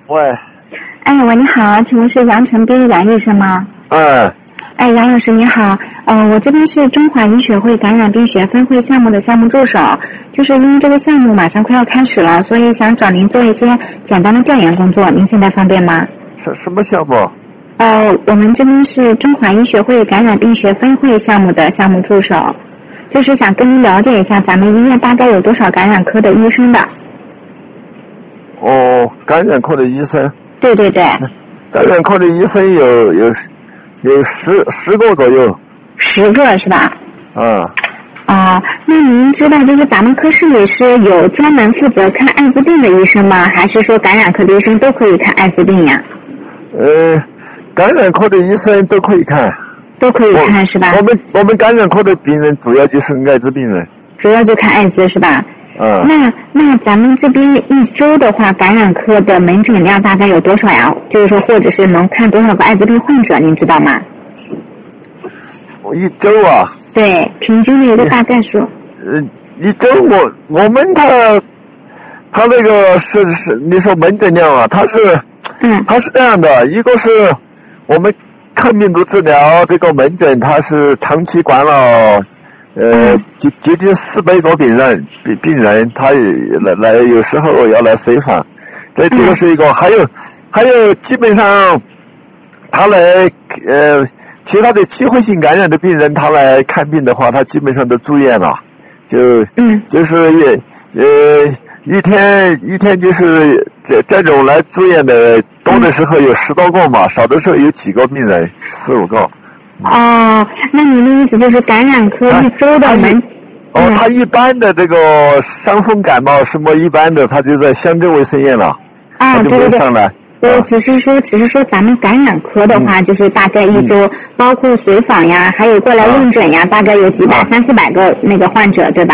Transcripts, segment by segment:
喂， 喂，你好，请问是杨成斌杨医生吗？杨老师你好，我这边是中华医学会感染病学分会项目的项目助手，就是因为这个项目马上快要开始了，所以想找您做一些简单的调研工作，您现在方便吗？ 什么项目？ 我们这边是中华医学会感染病学分会项目的项目助手，就是想跟您了解一下咱们医院大概有多少感染科的医生的。 感染科的医生？ 对对对。 感染科的医生有10个左右。 10个是吧？那您知道就是咱们科室里是有专门负责看艾滋病的医生吗？还是说感染科的医生都可以看艾滋病呀？ 感染科的医生都可以看。 都可以看是吧？ 我们感染科的病人主要就是艾滋病人。 主要就看艾滋是吧？那咱们这边一周的话，感染科的门诊量大概有多少呀？就是说，或者是能看多少个艾滋病患者，您知道吗？ 一周啊？ 对，平均的一个大概数。 一周我们他那个是你说门诊量啊，他是这样的，一个是我们抗病毒治疗这个门诊，他是长期管了。接近400个病人，他来有时候要来随访，这个是一个，还有基本上他来其他的机会性感染的病人，他来看病的话，他基本上都住院了，就是一天就是这种来住院的多的时候有10多个嘛，少的时候有几个病人4、5个。 那您的意思就是感染科一周的他一般的这个伤风感冒什么一般的，他就在乡镇卫生院了，他就不会上来。 只是说咱们感染科的话，就是大概一周，包括随访呀，还有过来问诊呀，大概有几百、300-400个那个患者，对吧？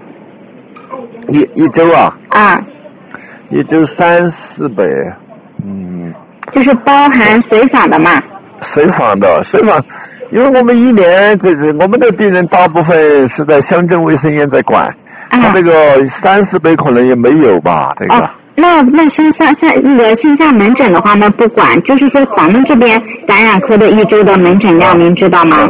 一周啊？一周300-400， 就是包含随访的嘛？ 随访，因为我们一年我们的病人大部分是在乡镇卫生院在管，他这个300-400可能也没有吧，这个。 那像那个线下门诊的话呢不管，就是说咱们这边感染科的一周的门诊量您知道吗？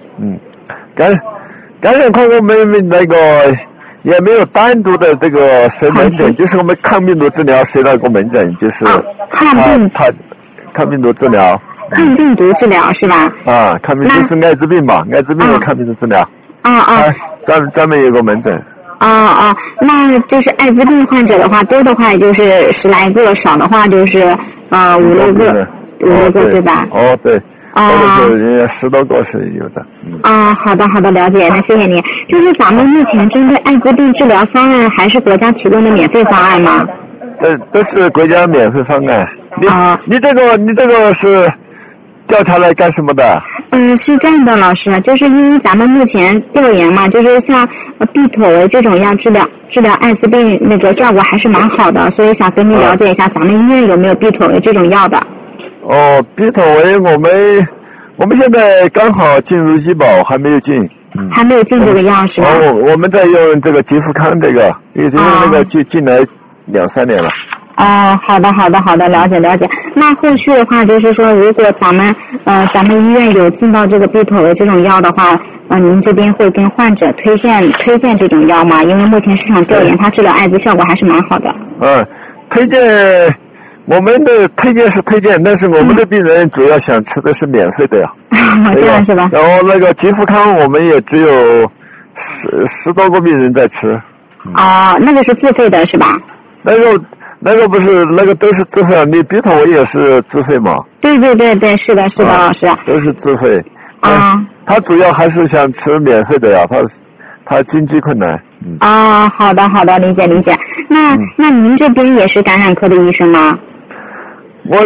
感染科我们那个也没有单独的这个设门诊，就是我们抗病毒治疗设那个门诊，就是抗病毒治疗。 抗病毒治疗是吧？ 抗病毒是艾滋病吧？艾滋病的抗病毒治疗。专门有个门诊。 那就是艾滋病患者的话，多的话也就是10来个，少的话就是5-6个对吧？ 对。10多个是有的。 好的，了解。那谢谢您。就是咱们目前针对艾滋病治疗方案，还是国家提供的免费方案吗？ 都是国家免费方案。你这个是调查来干什么的？ 是这样的，老师，就是因为咱们目前调研嘛，就是像必妥韦这种药治疗艾滋病那个效果还是蛮好的，所以想跟您了解一下，咱们医院有没有必妥韦这种药的？ 必妥韦我们现在刚好进入医保，还没有进。 还没有进这个药是吧？ 我们在用这个吉福康这个，已经那个进来2-3年了。 好的，了解。那后续的话，就是说，如果咱们医院有进到这个必妥韦这种药的话，您这边会跟患者推荐这种药吗？因为目前市场调研，它治疗艾滋效果还是蛮好的。 推荐，我们的推荐是推荐，但是我们的病人主要想吃的是免费的呀。 这样是吧？ 然后那个吉福康，我们也只有十多个病人在吃。 那个是自费的是吧？ 那个不是，那个都是自费，你必妥韦也是自费嘛？对， 是的，老师。 都是自费。他主要还是想吃免费的呀，他经济困难。 好的，理解。那您这边也是感染科的医生吗？ 我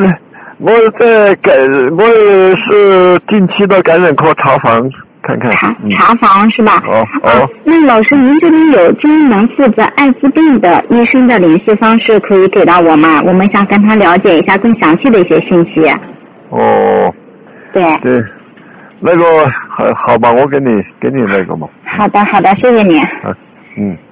是定期的感染科查房看看。 查房是吧？那老师，您这边有专门负责艾滋病的医生的联系方式可以给到我吗？我们想跟他了解一下更详细的一些信息。对， 那个好吧，我给你那个嘛。 好的，谢谢你。